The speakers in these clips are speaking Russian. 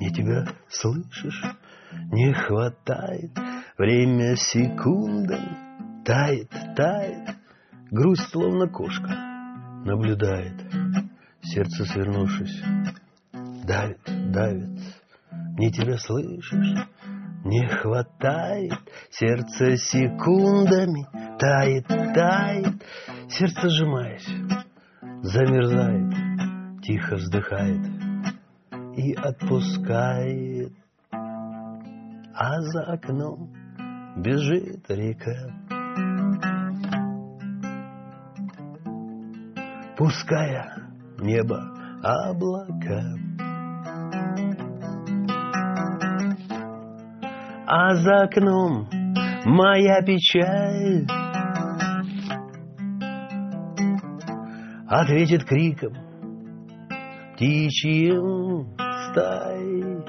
Мне тебя, слышишь, не хватает. Время секундами тает, тает. Грусть, словно кошка, наблюдает. Сердце, свернувшись, давит, давит. Мне тебя, слышишь, не хватает. Сердце секундами тает, тает. Сердце, сжимаясь, замерзает, тихо вздыхает и отпускает. А за окном бежит река, пуская небо облака. А за окном моя печаль ответит криком птичьим стай.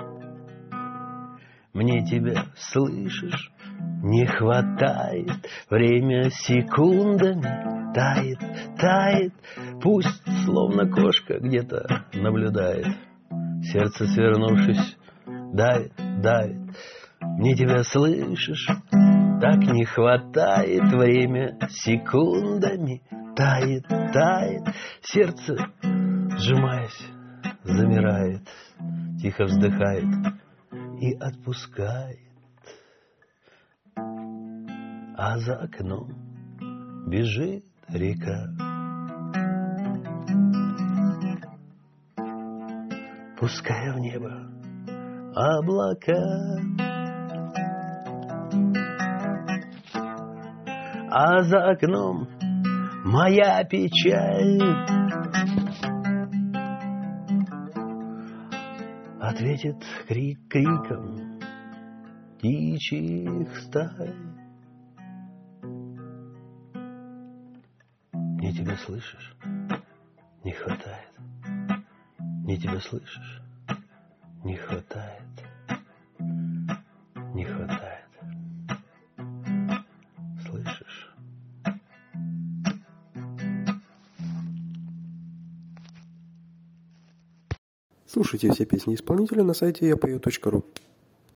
Мне тебя, слышишь, не хватает. Время секундами тает, тает. Пусть, словно кошка, где-то наблюдает. Сердце, свернувшись, давит, давит. Мне тебя, слышишь, так не хватает. Время секундами тает, тает. Сердце, сжимаясь, замирает, тихо вздыхает и отпускает. А за окном бежит река, пуская в небо облака. А за окном моя печаль ответит криком птичьих стай. Мне тебя, слышишь, не хватает. Мне тебя, слышишь, не хватает. Не хватает. Слышишь? Слушайте все песни исполнителя на сайте yapeo.ru.